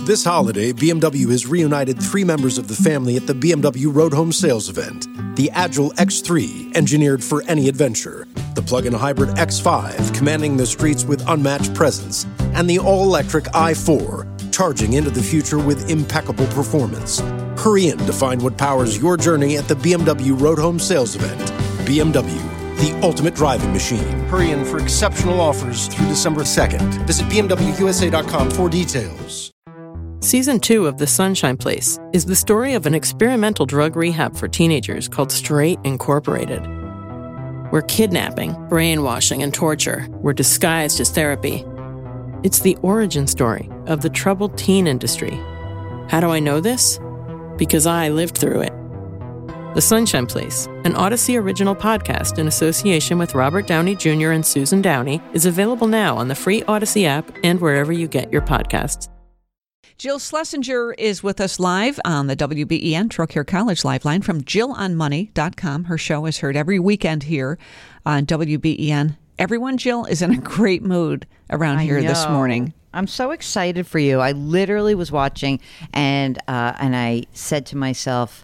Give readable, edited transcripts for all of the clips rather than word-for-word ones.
This holiday, BMW has reunited 3 members of the family at the BMW Road Home Sales event. The Agile X3, engineered for any adventure. The plug-in hybrid X5, commanding the streets with unmatched presence. And the all-electric i4, charging into the future with impeccable performance. Hurry in to find what powers your journey at the BMW Road Home Sales event. BMW, the ultimate driving machine. Hurry in for exceptional offers through December 2nd. Visit BMWUSA.com for details. Season 2 of The Sunshine Place is the story of an experimental drug rehab for teenagers called Straight Incorporated, where kidnapping, brainwashing, and torture were disguised as therapy. It's the origin story of the troubled teen industry. How do I know this? Because I lived through it. The Sunshine Place, an Odyssey original podcast in association with Robert Downey Jr. and Susan Downey, is available now on the free Odyssey app and wherever you get your podcasts. Jill Schlesinger is with us live on the WBEN Trocaire College Live Line from JillOnMoney.com. Her show is heard every weekend here on WBEN. Everyone, Jill, is in a great mood around here this morning. I'm so excited for you. I literally was watching and I said to myself,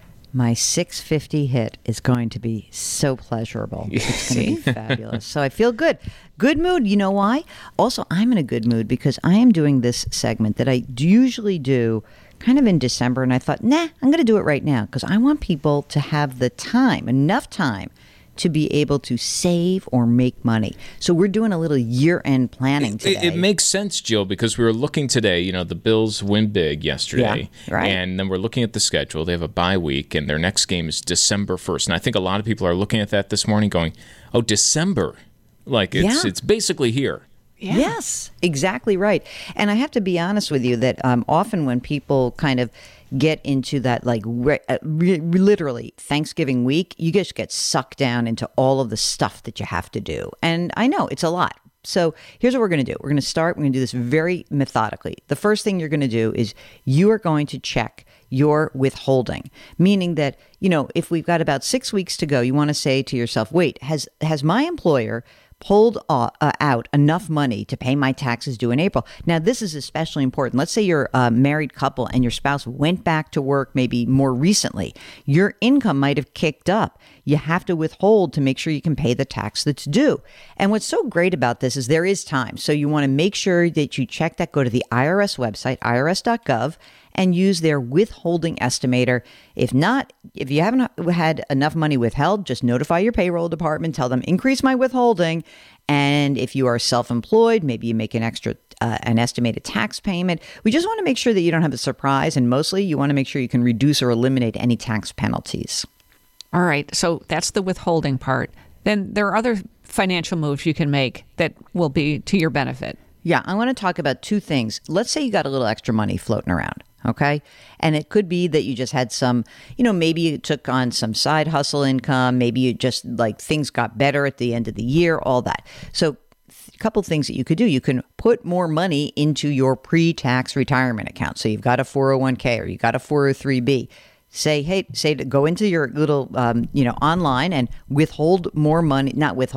my 6:50 hit is going to be so pleasurable. It's going to be fabulous. So I feel good. Good mood. You know why? Also, I'm in a good mood because I am doing this segment that I usually do kind of in December. And I thought, I'm going to do it right now because I want people to have the time, enough time, to be able to save or make money. So we're doing a little year-end planning today. It makes sense, Jill, because we were looking today, the Bills win big yesterday. Yeah, right. And then we're looking at the schedule. They have a bye week, and their next game is December 1st. And I think a lot of people are looking at that this morning going, oh, December. Like, it's basically here. Yeah. Yes, exactly right. And I have to be honest with you that often when people kind of get into that, like literally Thanksgiving week, you just get sucked down into all of the stuff that you have to do. And I know it's a lot. So here's what we're going to do. We're going to do this very methodically. The first thing you're going to do is you are going to check your withholding, meaning that, if we've got about 6 weeks to go, you want to say to yourself, wait, has my employer pulled out enough money to pay my taxes due in April? Now, this is especially important. Let's say you're a married couple and your spouse went back to work maybe more recently. Your income might have kicked up. You have to withhold to make sure you can pay the tax that's due. And what's so great about this is there is time. So you want to make sure that you check that. Go to the IRS website, irs.gov, and use their withholding estimator. If not, if you haven't had enough money withheld, just notify your payroll department, tell them, increase my withholding. And if you are self-employed, maybe you make an extra, an estimated tax payment. We just want to make sure that you don't have a surprise. And mostly you want to make sure you can reduce or eliminate any tax penalties. All right. So that's the withholding part. Then there are other financial moves you can make that will be to your benefit. Yeah, I want to talk about 2 things. Let's say you got a little extra money floating around. Okay. And it could be that you just had some, maybe you took on some side hustle income. Maybe you just things got better at the end of the year, all that. So a couple things that you could do. You can put more money into your pre-tax retirement account. So you've got a 401k or you got a 403b. Go into your little, online and withhold more money,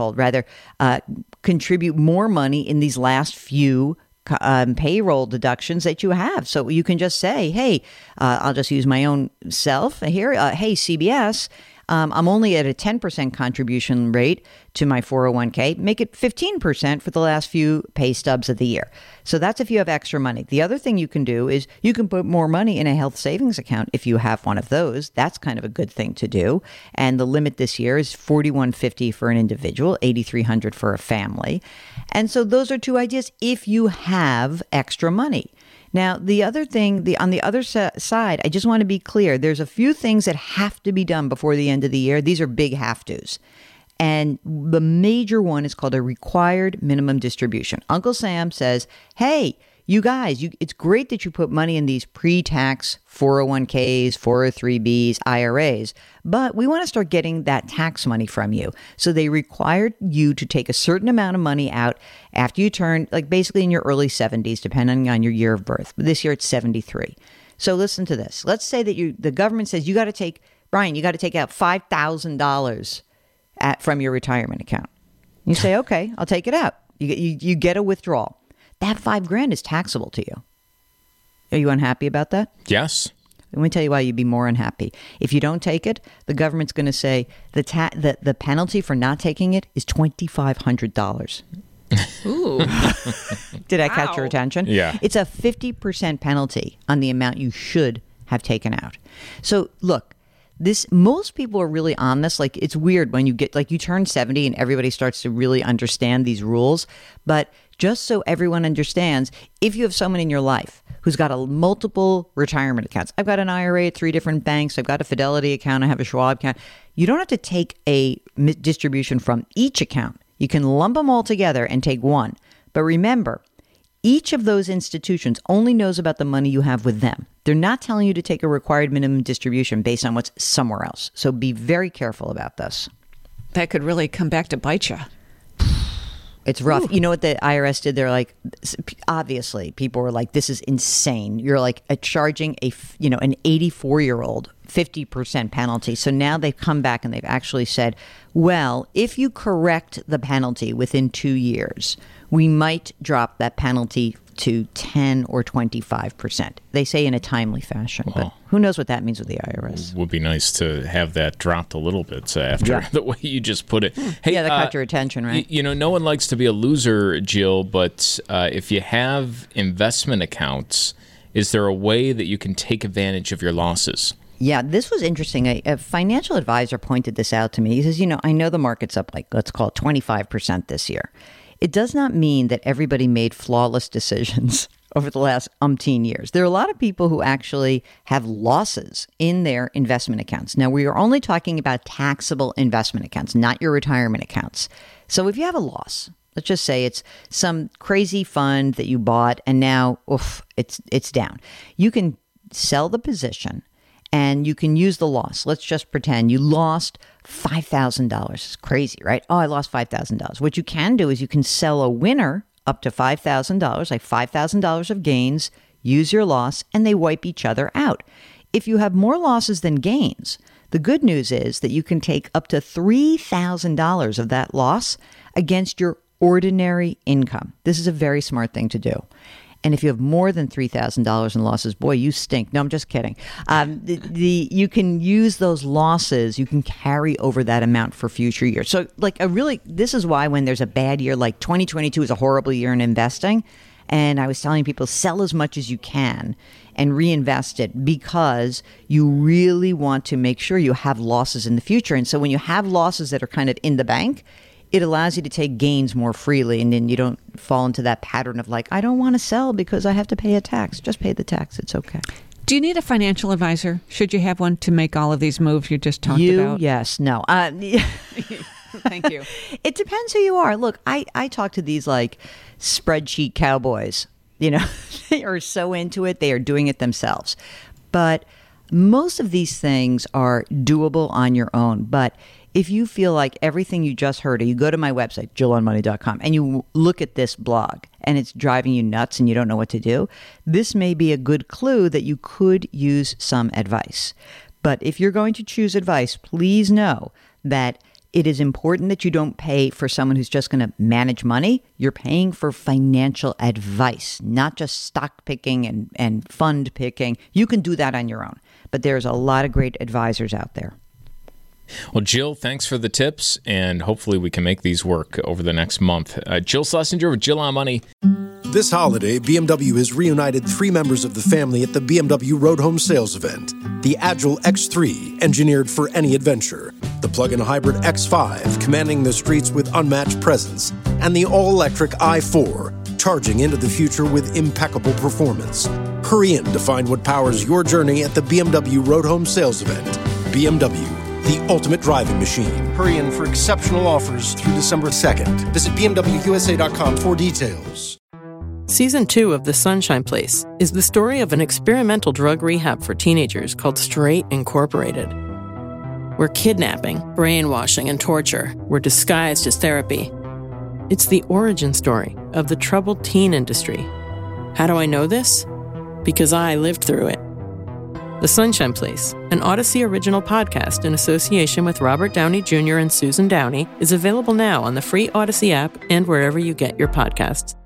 contribute more money in these last few payroll deductions that you have. So you can just say, hey, I'll just use my own self here. Hey, CBS, I'm only at a 10% contribution rate to my 401k. Make it 15% for the last few pay stubs of the year. So that's if you have extra money. The other thing you can do is you can put more money in a health savings account if you have one of those. That's kind of a good thing to do. And the limit this year is $4,150 for an individual, $8,300 for a family. And so those are 2 ideas if you have extra money. Now, the other thing, on the other side, I just want to be clear. There's a few things that have to be done before the end of the year. These are big have-tos. And the major one is called a required minimum distribution. Uncle Sam says, hey, you guys, it's great that you put money in these pre-tax 401ks, 403bs, IRAs, but we want to start getting that tax money from you. So they required you to take a certain amount of money out after you turn, basically in your early 70s, depending on your year of birth. But this year it's 73. So listen to this. Let's say that the government says you got to take out $5,000 from your retirement account. You say, okay, I'll take it out. You get a withdrawal. That $5,000 is taxable to you. Are you unhappy about that? Yes. Let me tell you why you'd be more unhappy. If you don't take it, the government's going to say the penalty for not taking it is $2,500. Ooh. Did I catch your attention? Yeah. It's a 50% penalty on the amount you should have taken out. So look, most people are really on this. Like, it's weird when you get, like, you turn 70 and everybody starts to really understand these rules. But just so everyone understands, if you have someone in your life who's got multiple retirement accounts, I've got an IRA at 3 different banks, I've got a Fidelity account, I have a Schwab account, you don't have to take a distribution from each account. You can lump them all together and take one. But remember, each of those institutions only knows about the money you have with them. They're not telling you to take a required minimum distribution based on what's somewhere else. So be very careful about this. That could really come back to bite you. It's rough. Ooh. You know what the IRS did? They're like, obviously, people were like, this is insane. You're like charging an 84-year-old 50% penalty. So now they've come back and they've actually said, well, if you correct the penalty within 2 years, we might drop that penalty to 10 or 25%. They say in a timely fashion, but who knows what that means with the IRS. Would be nice to have that dropped a little bit after the way you just put it. Hey, that caught your attention, right? No one likes to be a loser, Jill, but if you have investment accounts, is there a way that you can take advantage of your losses? Yeah, this was interesting. A financial advisor pointed this out to me. He says, I know the market's up like, let's call it 25% this year. It does not mean that everybody made flawless decisions over the last umpteen years. There are a lot of people who actually have losses in their investment accounts. Now, we are only talking about taxable investment accounts, not your retirement accounts. So if you have a loss, let's just say it's some crazy fund that you bought and now, it's down. You can sell the position and you can use the loss. Let's just pretend you lost $5,000. It's crazy, right? Oh, I lost $5,000. What you can do is you can sell a winner up to $5,000, like $5,000 of gains, use your loss, and they wipe each other out. If you have more losses than gains, the good news is that you can take up to $3,000 of that loss against your ordinary income. This is a very smart thing to do. And if you have more than $3,000 in losses, boy, you stink. No, I'm just kidding. You can use those losses. You can carry over that amount for future years. So this is why when there's a bad year, like 2022 is a horrible year in investing. And I was telling people, sell as much as you can and reinvest it because you really want to make sure you have losses in the future. And so when you have losses that are kind of in the bank, it allows you to take gains more freely, and then you don't fall into that pattern of like, I don't want to sell because I have to pay a tax. Just pay the tax. It's okay. Do you need a financial advisor? Should you have one to make all of these moves you just talked about? Yes. No. Thank you. It depends who you are. Look, I talk to these like spreadsheet cowboys. They are so into it. They are doing it themselves. But most of these things are doable on your own. But if you feel like everything you just heard, or you go to my website, JillOnMoney.com, and you look at this blog and it's driving you nuts and you don't know what to do, this may be a good clue that you could use some advice. But if you're going to choose advice, please know that it is important that you don't pay for someone who's just going to manage money. You're paying for financial advice, not just stock picking and fund picking. You can do that on your own. But there's a lot of great advisors out there. Well, Jill, thanks for the tips, and hopefully we can make these work over the next month. Jill Schlesinger with Jill on Money. This holiday, BMW has reunited 3 members of the family at the BMW Road Home Sales Event. The Agile X3, engineered for any adventure. The plug-in hybrid X5, commanding the streets with unmatched presence. And the all-electric i4, charging into the future with impeccable performance. Hurry in to find what powers your journey at the BMW Road Home Sales Event. BMW, the ultimate driving machine. Hurry in for exceptional offers through December 2nd. Visit BMWUSA.com for details. Season 2 of The Sunshine Place is the story of an experimental drug rehab for teenagers called Straight Incorporated, where kidnapping, brainwashing, and torture were disguised as therapy. It's the origin story of the troubled teen industry. How do I know this? Because I lived through it. The Sunshine Place, an Odyssey original podcast in association with Robert Downey Jr. and Susan Downey, is available now on the free Odyssey app and wherever you get your podcasts.